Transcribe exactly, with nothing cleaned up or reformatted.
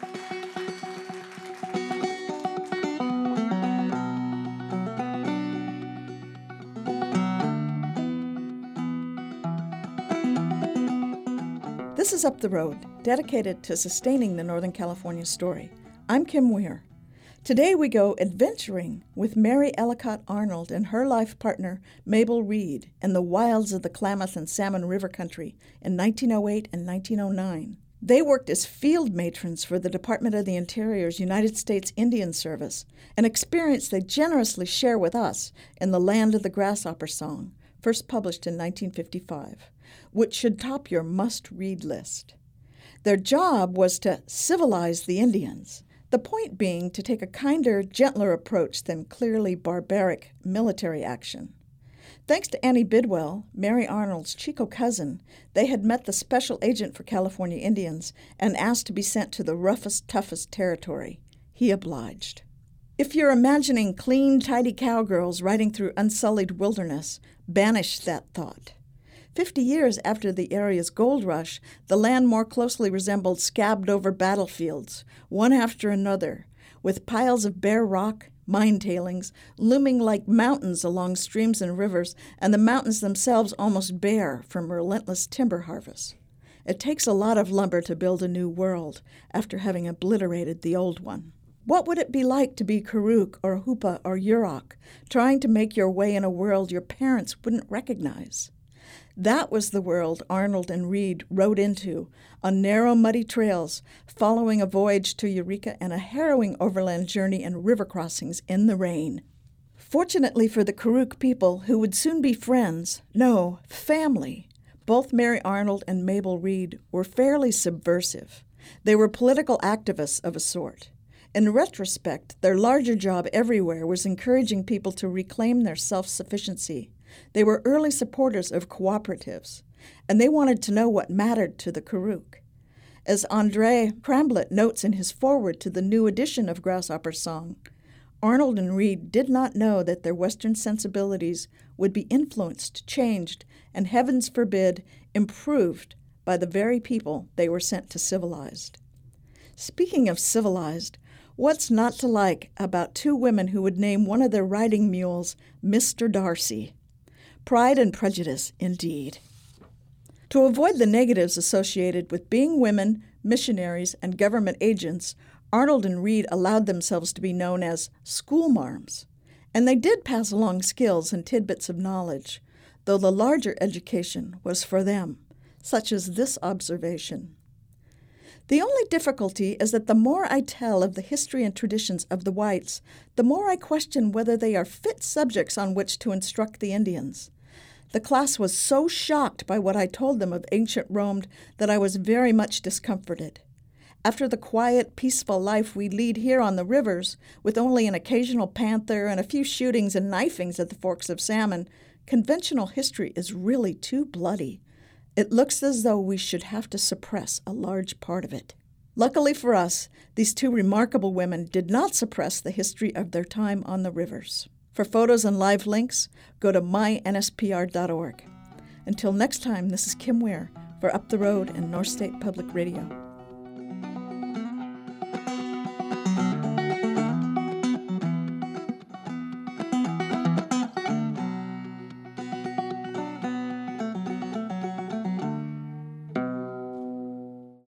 This is Up the Road, dedicated to sustaining the Northern California story. I'm Kim Weir. Today we go adventuring with Mary Ellicott Arnold and her life partner, Mabel Reed, in the wilds of the Klamath and Salmon River Country in nineteen oh eight and nineteen oh nine. They worked as field matrons for the Department of the Interior's United States Indian Service, an experience they generously share with us in The Land of the Grasshopper Song, first published in nineteen fifty-five, which should top your must-read list. Their job was to civilize the Indians, the point being to take a kinder, gentler approach than clearly barbaric military action. Thanks to Annie Bidwell, Mary Arnold's Chico cousin, they had met the special agent for California Indians and asked to be sent to the roughest, toughest territory. He obliged. If you're imagining clean, tidy cowgirls riding through unsullied wilderness, banish that thought. Fifty years after the area's gold rush, the land more closely resembled scabbed-over battlefields, one after another, with piles of bare rock, mine tailings, looming like mountains along streams and rivers, and the mountains themselves almost bare from relentless timber harvest. It takes a lot of lumber to build a new world after having obliterated the old one. What would it be like to be Karuk or Hupa or Yurok, trying to make your way in a world your parents wouldn't recognize? That was the world Arnold and Reed rode into on narrow, muddy trails, following a voyage to Eureka and a harrowing overland journey and river crossings in the rain. Fortunately for the Karuk people, who would soon be friends, no, family, both Mary Arnold and Mabel Reed were fairly subversive. They were political activists of a sort. In retrospect, their larger job everywhere was encouraging people to reclaim their self-sufficiency. They were early supporters of cooperatives, and they wanted to know what mattered to the Karuk. As Andre Cramblett notes in his foreword to the new edition of Grasshopper Song, Arnold and Reed did not know that their Western sensibilities would be influenced, changed, and heavens forbid, improved by the very people they were sent to civilize. Speaking of civilized, what's not to like about two women who would name one of their riding mules Mister Darcy? Pride and Prejudice, indeed. To avoid the negatives associated with being women, missionaries, and government agents, Arnold and Reed allowed themselves to be known as schoolmarms. And they did pass along skills and tidbits of knowledge, though the larger education was for them, such as this observation. The only difficulty is that the more I tell of the history and traditions of the whites, the more I question whether they are fit subjects on which to instruct the Indians. The class was so shocked by what I told them of ancient Rome that I was very much discomforted. After the quiet, peaceful life we lead here on the rivers, with only an occasional panther and a few shootings and knifings at the Forks of Salmon, conventional history is really too bloody. It looks as though we should have to suppress a large part of it. Luckily for us, these two remarkable women did not suppress the history of their time on the rivers. For photos and live links, go to my N S P R dot org. Until next time, this is Kim Weir for Up the Road and North State Public Radio.